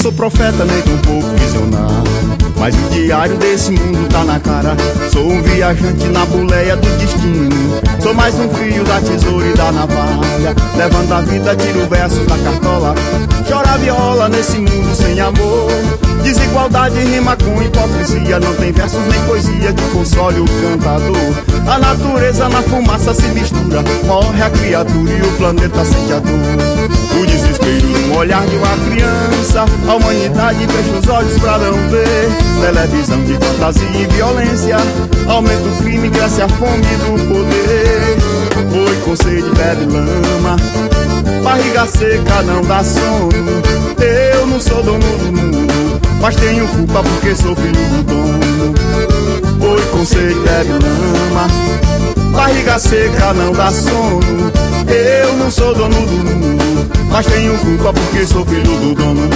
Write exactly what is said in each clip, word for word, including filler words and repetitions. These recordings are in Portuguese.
sou profeta, nem tão pouco visionário, mas o diário desse mundo tá na cara. Sou um viajante na boleia do destino, sou mais um fio da tesoura e da navalha, levando a vida, tiro versos da cartola. Chora viola nesse mundo sem amor, desigualdade rima com hipocrisia. Não tem versos nem poesia que console o cantador. A natureza na fumaça se mistura, morre a criatura e o planeta sente a dor. O desespero no olhar de uma criança, a humanidade fecha os olhos pra não ver. Televisão de fantasia e violência, aumenta o crime, cresce a fome do poder. Boi com sede bebe lama, barriga seca não dá sono. Eu não sou dono do mundo, mas tenho culpa porque sou filho do dono. Boi com sede bebe lama, barriga seca não dá sono. Eu não sou dono do mundo, mas tenho culpa porque sou filho do dono.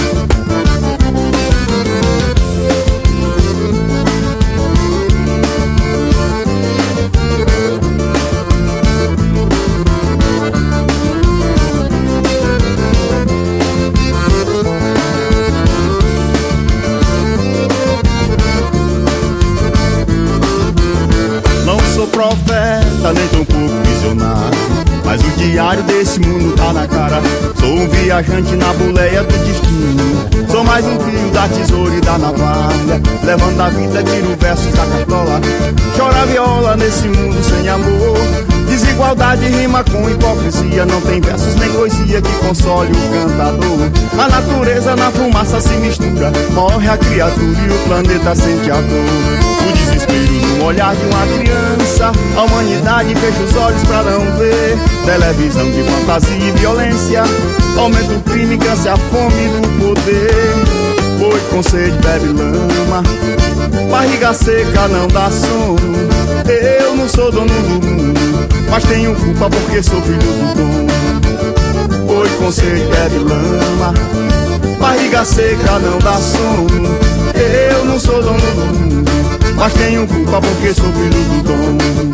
Não sou profeta, nem tão pouco visionário, mas o diário desse mundo tá na cara. Sou um viajante na boleia do destino, sou mais um fio da tesoura e da navalha, levando a vida, tiro versos da cartola. Chora viola nesse mundo sem amor, desigualdade rima com hipocrisia. Não tem versos nem poesia que console o cantador. A natureza na fumaça se mistura, morre a criatura e o planeta sente a dor. O desespero no olhar de uma criança, a humanidade fecha os olhos pra não ver. Televisão de fantasia e violência, aumenta o crime, cresce a fome do poder. Boi com sede bebe lama, barriga seca não dá sono. Eu não sou dono do mundo, mas tenho culpa porque sou filho do dono. Boi com sede bebe lama, barriga seca não dá sono. Eu não sou dono do mundo, mas tenho culpa porque sou filho do dono.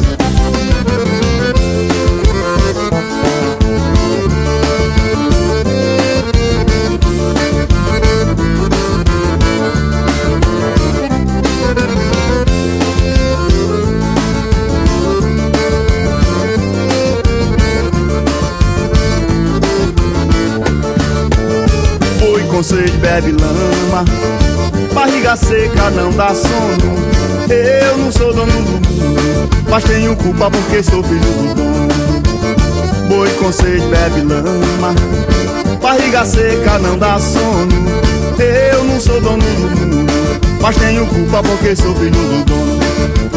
Boi com sede bebe lama, barriga seca não dá sono. Eu não sou dono do mundo, mas tenho culpa porque sou filho do dono. Boi com sede bebe lama, barriga seca não dá sono. Eu não sou dono do mundo, mas tenho culpa porque sou filho do dono.